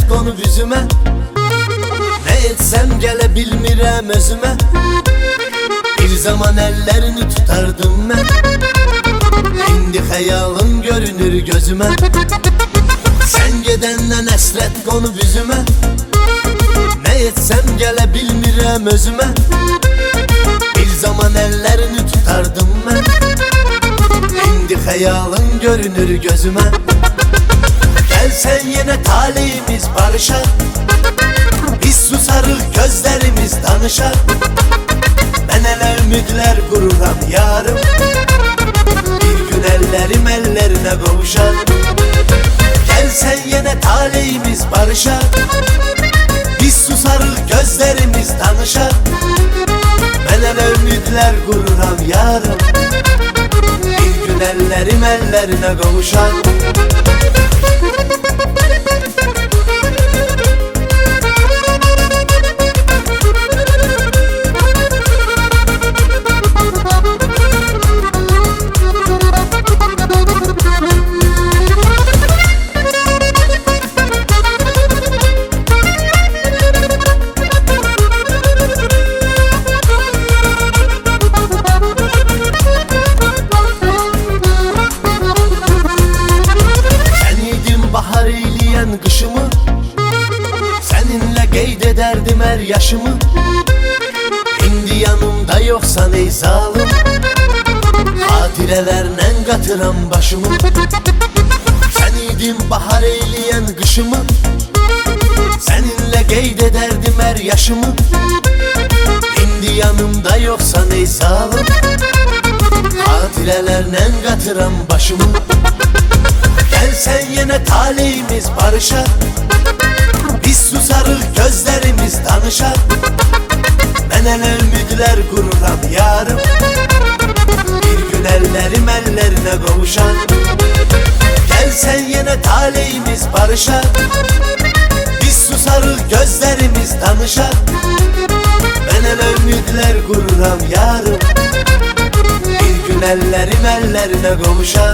konub üzümə. Nə etsəm gələ bilmirəm özümə. Bir zaman əllərini tutardım mən, indi xəyalın görünür gözümə. Sən gedəndən əsrət konub üzümə. Nə etsəm gələ bilmirəm özümə. Bir zaman əllərini tutardım mən, indi xəyalın görünür gözümə. Gəlsən yenə taleyimiz barışar, biz susarıq gözlərimiz danışar. Mən hələ ümidlər qururam yarım, bir gün əllərim əllərinə qovuşar. Gəlsən yenə taleyimiz barışar, biz susarıq gözlərimiz danışar. Mən hələ ümidlər qururam yarım, bir gün əllərim əllərinə qovuşar. Qışımı səninlə qeyd edərdim hər yaşımı. İndi yanımda yoxsan ey zalım, xatirələrlə qatıram başımı. Sən idin bahar eyləyən qışımı, səninlə qeyd edərdim hər yaşımı. İndi yanımda yoxsan ey zalım, xatirələrlə qatıram başımı. Gəlsən yenə taleyimiz barışar, biz susarıq gözlərimiz danışar. Mən hələ ümidlər qururam yarım, bir gün əllərim əllərinə qovuşar. Gəlsən yenə taleyimiz barışar, biz susarıq gözlərimiz danışar. Mən hələ ümidlər qururam yarım, bir gün əllərim əllərinə qovuşar.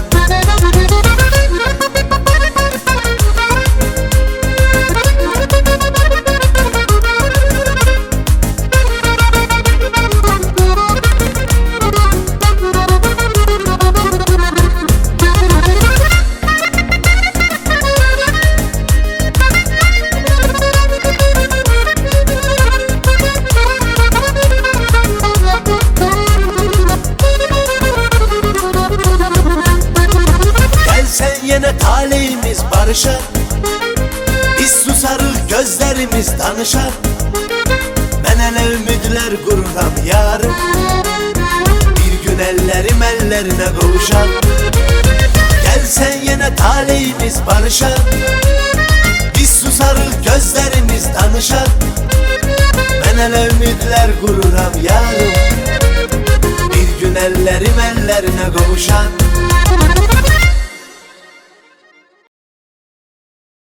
Yenə taleyimiz barışar, biz susarıq gözlərimiz danışar. Mən hələ ümidlər qururam yarım, bir gün əllərim əllərinə qovuşar. Gəlsən yenə taleyimiz barışar, biz susarıq gözlərimiz danışar. Mən hələ ümidlər qururam yarım, bir gün əllərim əllərinə qovuşar.